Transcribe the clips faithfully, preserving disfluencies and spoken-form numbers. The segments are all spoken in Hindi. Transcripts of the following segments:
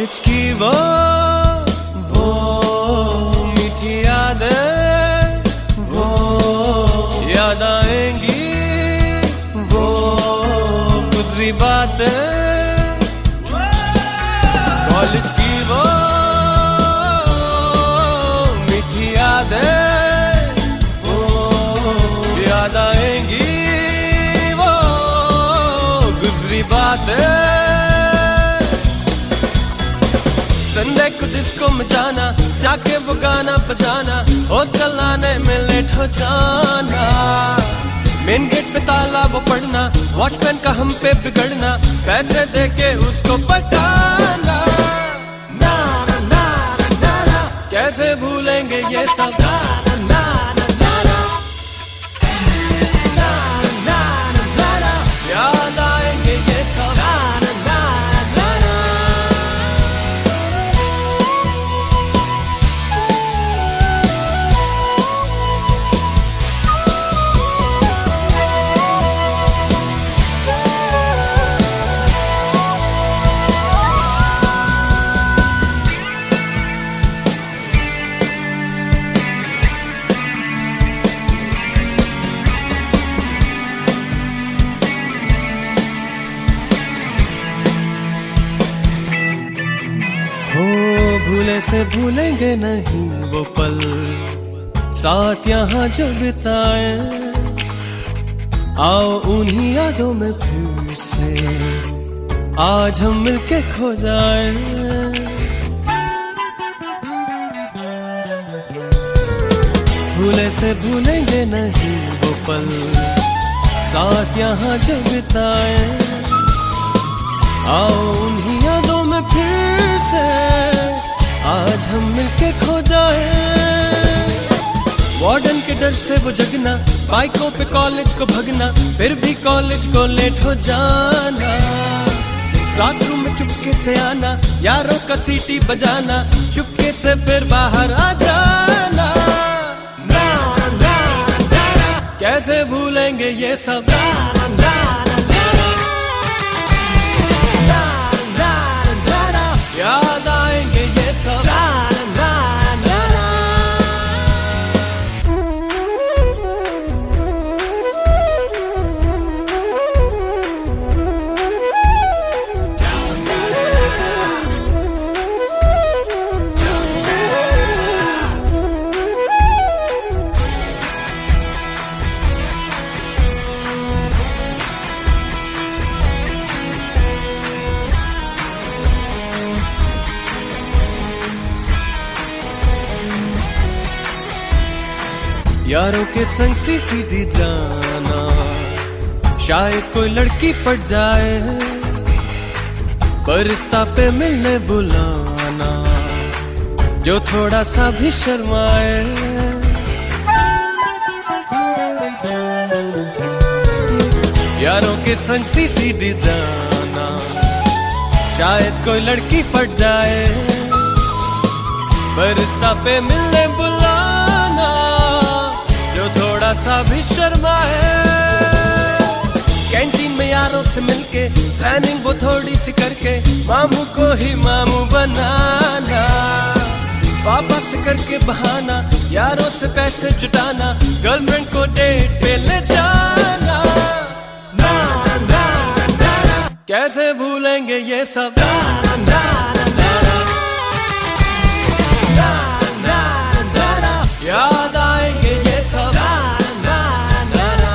कॉलेज की वो वो मीठी यादें, वो याद आएंगी वो गुजरी बातें। कॉलेज की वो मीठी यादें, वो याद आएंगी वो गुजरी बातें। संडे को डिस्को में जाना, जाके वो गाना बजाना, हॉस्टल आने में लेट हो जाना, मेन गेट पे ताला वो पड़ना, वॉचमैन का हम पे बिगड़ना, पैसे देके उसको पटाना। ना ना ना ना ना कैसे भूलेंगे ये सब, ना ना ना ना ना ना ना ना याद आएंगे ये सब, ना ना ना ना ना। भूले से भूलेंगे नहीं वो पल, साथ यहाँ जो बिताए, आओ उन्हीं यादों में फिर से आज हम मिलके खो जाए। भूले से भूलेंगे नहीं वो पल, साथ यहाँ जो बिताए, आओ उन्हीं यादों में फिर से आज हम मिलके खो जाए। वार्डन के डर से वो जगना, बाइकों पे कॉलेज को भगना, फिर भी कॉलेज को लेट हो जाना, क्लासरूम में चुपके से आना, यारों का सीटी बजाना, चुपके से फिर बाहर आ जाना। ना ना ना कैसे भूलेंगे ये सब, ना ना ना ना याद आएंगे ये सब, ना ना ना ना। यारों के संग सीसीडी जाना, शायद कोई लड़की पट जाए, पर रिश्ता पे मिलने बुलाना, जो थोड़ा सा भी शर्माए। यारों के संग सीसीडी जाना, शायद कोई लड़की पट जाए, पर रिश्ता पे मिलने बुलाना, जो थोड़ा सा भी शर्माए। कैंटीन में यारों से मिलके प्लानिंग वो थोड़ी सी करके, मामू को ही मामू बनाना, पापा से करके बहाना, यारों से पैसे जुटाना, गर्लफ्रेंड को डेट पे ले जाना। ना ना ना कैसे भूलेंगे ये सब, ना ना ना ना ना याद आएंगे ये सब, ना ना ना ना।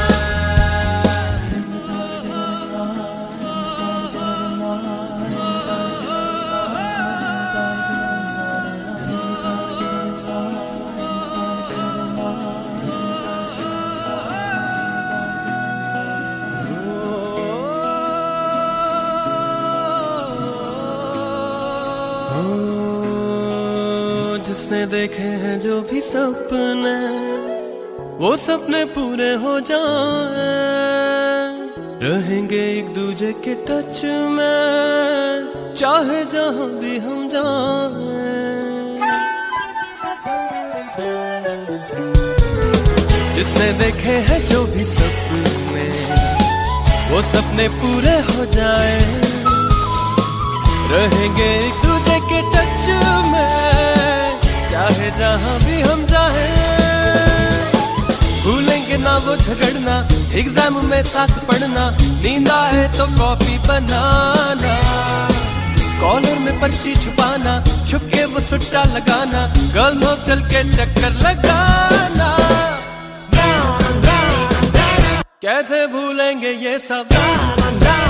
जिसने देखे हैं जो भी सपने, वो सपने पूरे हो जाए, रहेंगे एक दूजे के टच में, चाहे जहां भी हम जाएं। जिसने देखे हैं जो भी सपने, वो सपने पूरे हो जाए, रहेंगे एक दूजे के टच में, चाहे जहां भी हम जाए। भूलेंगे ना वो झगड़ना, एग्जाम में साथ पढ़ना, नींद आए तो कॉफी बनाना, कॉलर में पर्ची छुपाना, छुप के वो सुट्टा लगाना, गर्ल्स हॉस्टल के चक्कर लगाना। कैसे भूलेंगे ये सब।